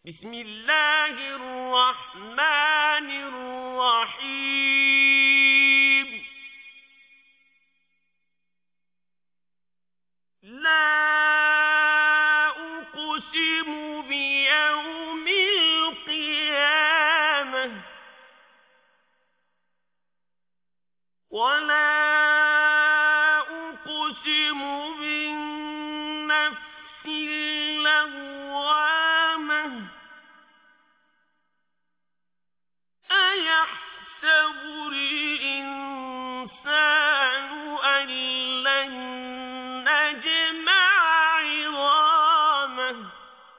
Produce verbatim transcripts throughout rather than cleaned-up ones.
بسم الله الرحمن الرحيم. لا أقسم بيوم القيامة ولا أقسم بالنفس اللوامة. أيحسب الإنسان أن لن نجمع عظامه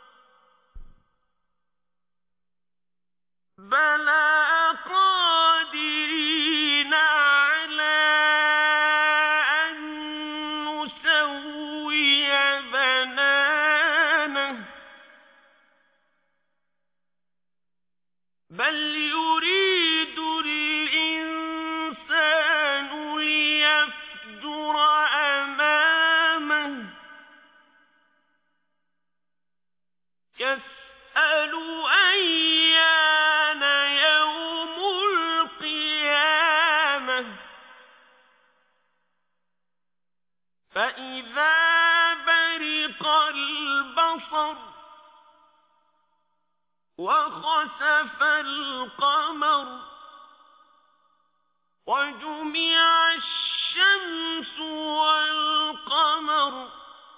بلى قادرين على أن نسوي بنانه بل يريد الإنسان ليفجر أمامه يسأل أيان يوم القيامة فإذا برق البصر وخسف القمر وجمع الشمس والقمر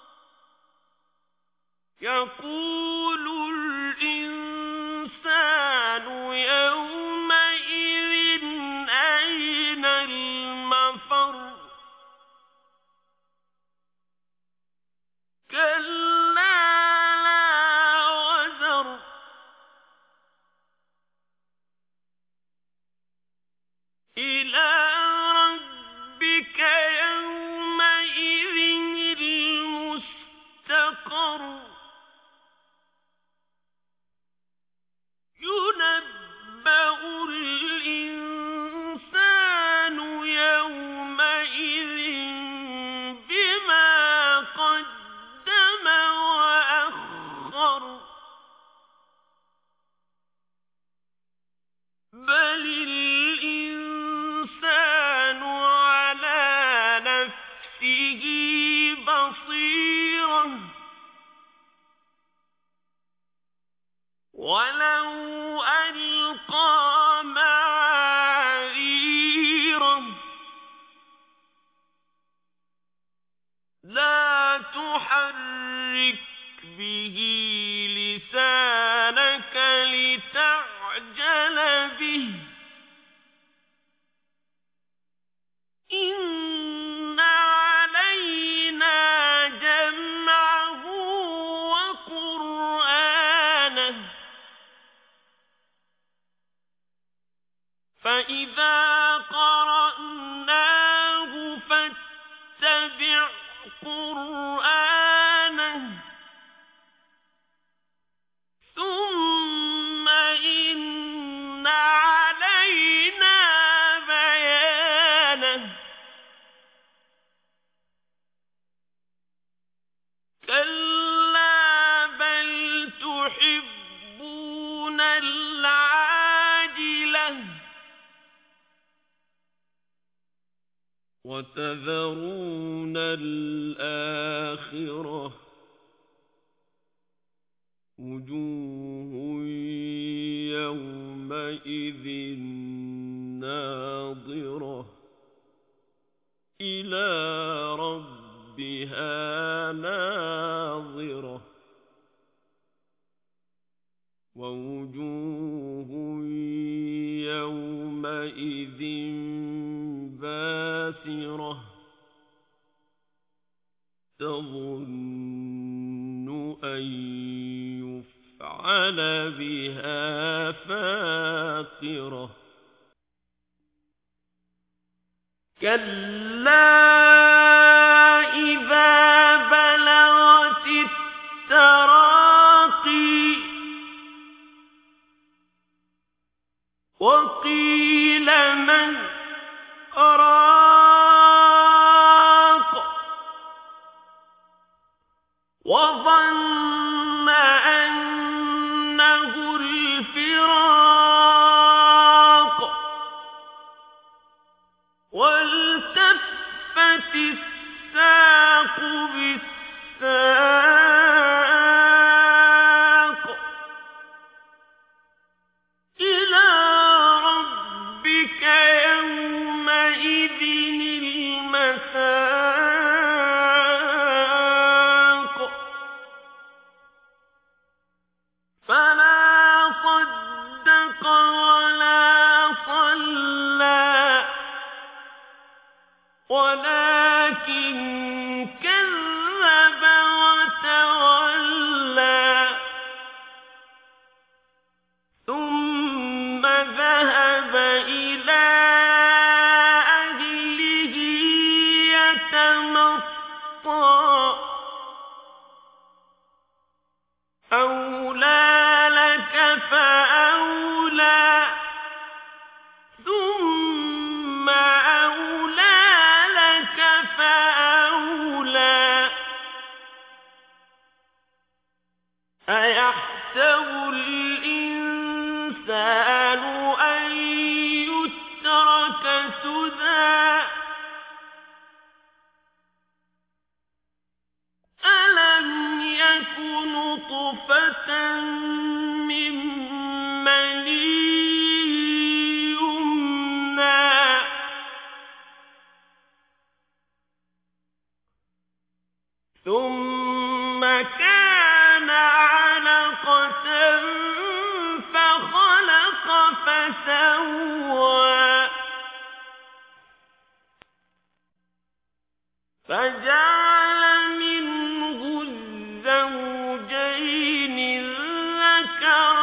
يقول الإنسان يومئذ أين المفر كلا لا وزر إلى ربك يومئذ المستقر ينبأ الإنسان يومئذ بما قدم وأخر بل الإنسان على نفسه بصيرة ولو ألقى معاذيره لا تحرك به لسانك لتعجل به إن علينا جمعه وقرآنه فإذا قرأناه فاتبع قرآنه ثم إن علينا بيانه كلا بل تحبون العاجلة وتذرون الآخرة وجوه يومئذ ناظرة إلى ربها ناظرة ووجوه يومئذ باسرة تظن أن يفعل بها فاقرة كلا إذا بلغت التراقي وقيل من راق وظن أنه فذهب إلى أهله يتمطى أولى لك فأولى ثم أولى لك فأولى أيحسب الإنسان أن يترك سدى ألم يك نطفة من مني يمنى ثم كان علقة فخلق فسوى فجعل منه الزوجين الذكر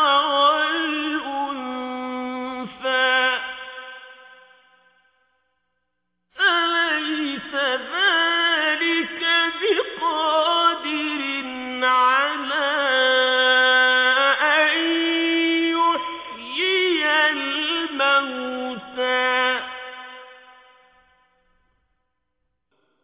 والأنثى أليس ذلك بقادر على أن يحيي الموتى